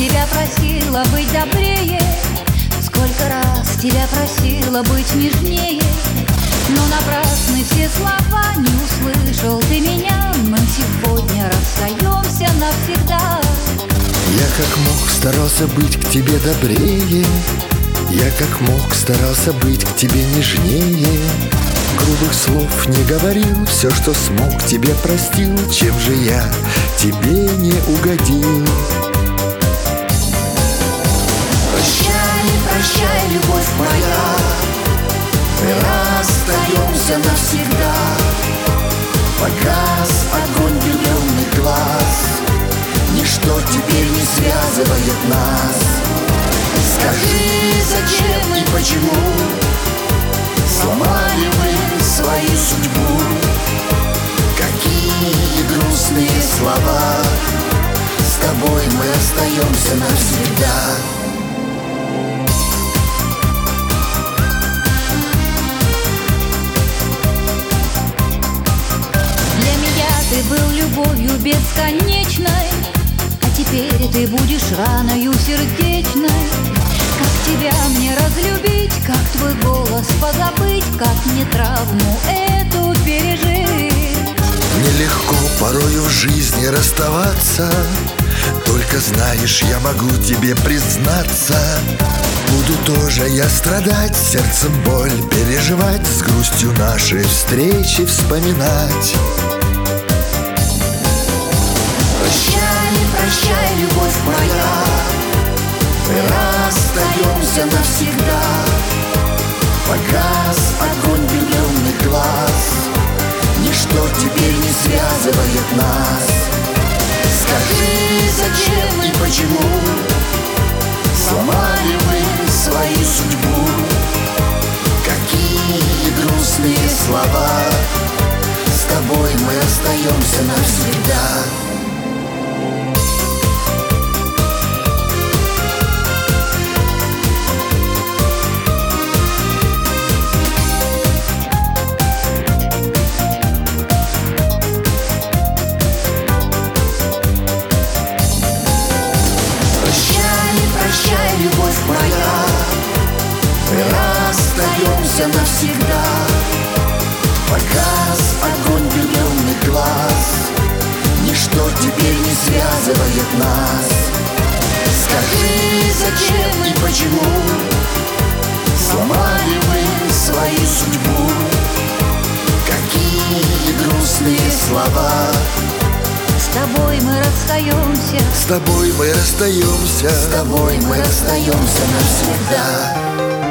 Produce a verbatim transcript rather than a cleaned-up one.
тебя просила быть добрее, сколько раз тебя просила быть нежнее, но напрасны все слова, не услышал ты меня. Мы сегодня расстаемся навсегда. Я как мог старался быть к тебе добрее, я как мог старался быть к тебе нежнее. Грубых слов не говорил, все, что смог, тебе простил. Чем же я тебе не угодил? Прощай, прощай, любовь моя, мы расстаемся навсегда. Погас огонь влюбленных глаз, ничто теперь не связывает нас. Скажи, зачем и почему сломали мы свою судьбу? Какие грустные слова, с тобой мы остаемся навсегда. Для меня ты был любовью бесконечной, а теперь ты будешь раною сердечной. Как тебя мне разлюбить, как твой голос позабыть, как мне травму эту пережить? Нелегко порою в жизни расставаться, только знаешь, я могу тебе признаться. Буду тоже я страдать, сердцем боль переживать, с грустью наши встречи вспоминать. Прощай, прощай, любовь моя, мы расстаемся навсегда. Погас огонь влюбленных глаз, ничто теперь не связывает нас. Скажи, зачем и почему сломали мы свою судьбу? Какие грустные слова, с тобой мы остаемся навсегда. Прощай, любовь моя, мы расстаемся навсегда. Погас огонь влюбленных глаз, ничто теперь не связывает нас. Скажи, зачем и почему сломали мы свою судьбу? Какие грустные слова, с тобой мы расстаемся, с тобой мы расстаемся, с тобой мы расстаемся навсегда.